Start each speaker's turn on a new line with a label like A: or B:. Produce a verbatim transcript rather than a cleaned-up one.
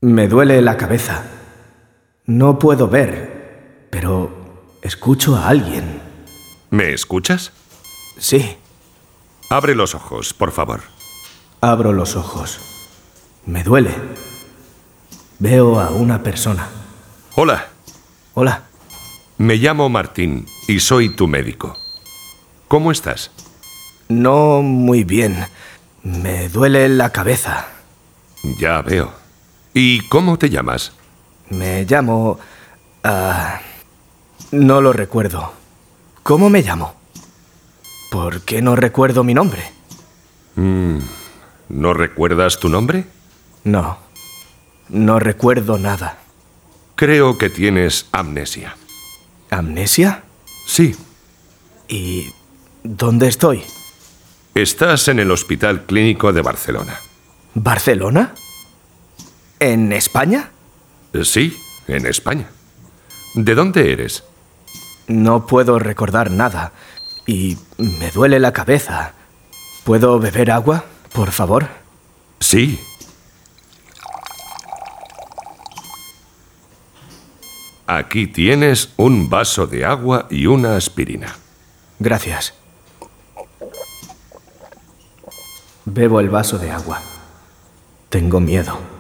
A: Me duele la cabeza. No puedo ver, pero escucho a alguien.
B: ¿Me escuchas?
A: Sí.
B: Abre los ojos, por favor.
A: Abro los ojos. Me duele. Veo a una persona.
B: Hola.
A: Hola.
B: Me llamo Martín y soy tu médico. ¿Cómo estás?
A: No muy bien. Me duele la cabeza.
B: Ya veo. ¿Y cómo te llamas?
A: Me llamo... ah, no lo recuerdo. ¿Cómo me llamo? ¿Por qué no recuerdo mi nombre?
B: Mm, ¿no recuerdas tu nombre?
A: No. No recuerdo nada.
B: Creo que tienes amnesia.
A: ¿Amnesia?
B: Sí.
A: ¿Y dónde estoy?
B: Estás en el Hospital Clínico de Barcelona.
A: ¿Barcelona? ¿En España?
B: Sí, en España. ¿De dónde eres?
A: No puedo recordar nada. Y me duele la cabeza. ¿Puedo beber agua, por favor?
B: Sí. Aquí tienes un vaso de agua y una aspirina.
A: Gracias. Bebo el vaso de agua. Tengo miedo.